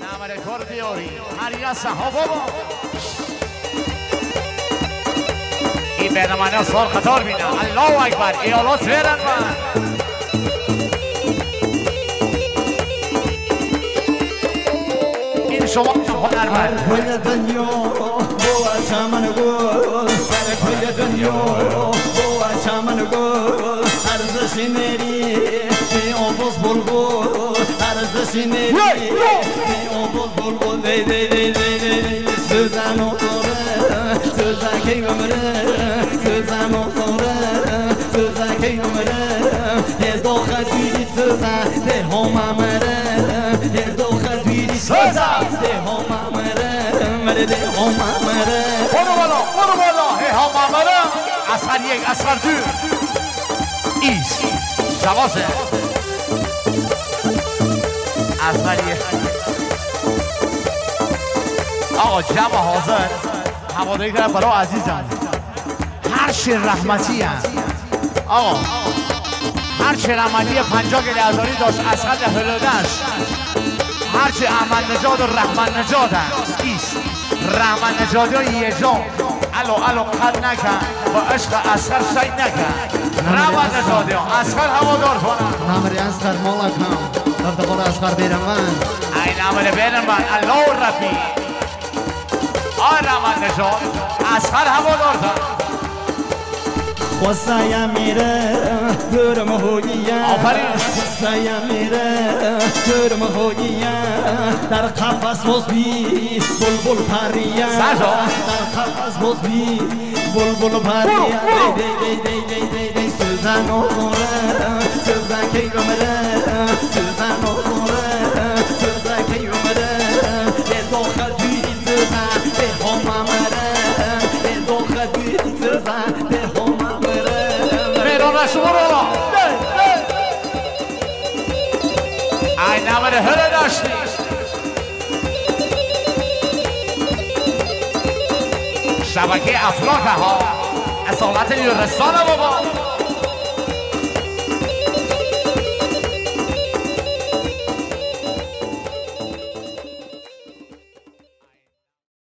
نمره کار بیاری هریا صحابا این برنامه سال خطار بینه الله اکبر ایالات فیرن من این شما هنر من هر کل دنیا با چمن گل هر کل دنیا با چمن گل ارزش نری بی آواز بلبل ارزش نری بی آواز بلبل دی دی دی دی سوزن و داره سوزن کی گمره سوزن و داره سوزن کی گمره یه دو خدیری سوزن ده هم مره یه دو خدیری سوزن ده هم مره ده هم مره برو بالا هی هم مره اصغر یک اصغر دو ایس شواسه اصغر یک آقا جمع حاضر حوادهی کرد برای عزیزم هر شیر رحمتی هم آقا هر چه رحمتی 50 گلی ازاری داشت اصغر ده هلودش هر چه احمد نجاد و رحمت نجاد هم ایست رحمت نجادی ها یه جا الو قد نکن با عشق اصغر شید نکن رحمت نجادی ها اصغر هوادار کنن نمری اصغر مالک هم رفت قول اصغر بیرم من این نمره بیرم من الله رفی آی رحمت نجاد اصغر هوادار کنن خواستایم میره گرم هوییم آفرین خواستایم میره گرم هوییم در قفس باز بی بلبل پریم در قفس باز بی بلبل پریم دی سوزن و دوره سوزن کی گمره سوزن و دوره سوزن کی گمره یه داخل دویری سوزن به هم مره یه داخل دویری سوزن به هم شورا ای نمره هره داشتی شبکه افلاک ها اصالت یورستان بابا